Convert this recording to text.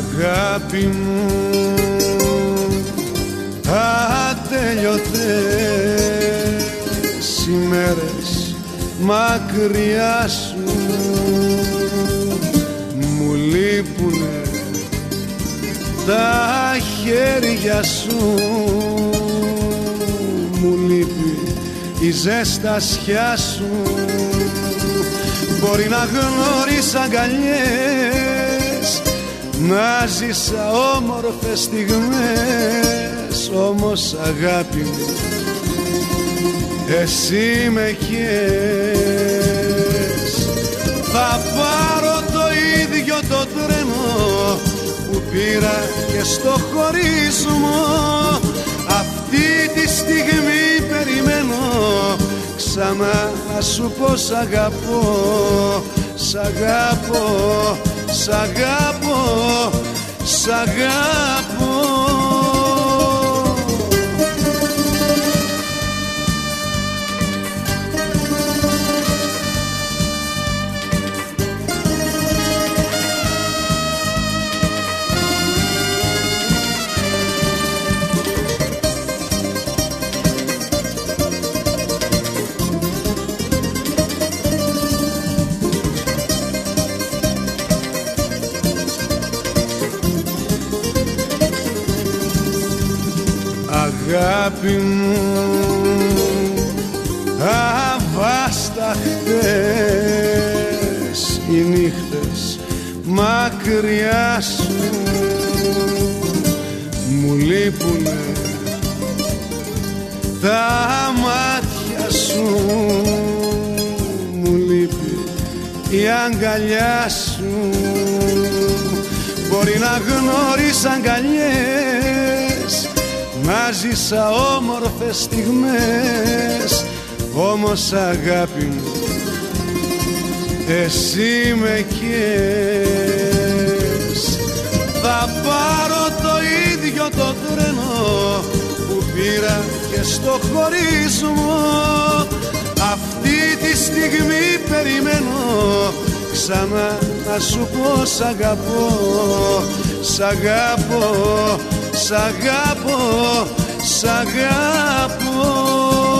Αγάπη μου, ατέλειωτες ημέρες μακριά σου, μου λείπουνε τα χέρια σου, μου λείπει η ζεστασιά σου. Μπορεί να γνωρίσα αγκαλιές, να ζήσα όμορφες στιγμές, όμως αγάπη μου, εσύ με καίες. Θα πάρω το ίδιο το τρένο που πήρα και στο χωρισμό, αυτή τη στιγμή περιμένω ξανά να σου πω σ' αγαπώ, σ' αγαπώ, σ' αγαπώ, σ' αγαπώ. Αγάπη μου, αβάσταχτες οι νύχτες μακριά σου, μου λείπουνε τα μάτια σου, μου λείπει η αγκαλιά σου. Μπορεί να γνωρίσα αγκαλιές, να ζήσα όμορφες στιγμές, όμως αγάπη μου, εσύ με καίες. Θα πάρω το ίδιο το τρένο που πήρα και στο χωρισμό, αυτή τη στιγμή περιμένω ξανά να σου πω σ' αγαπώ, σ' αγαπώ, σ' αγαπώ, σ' αγαπώ.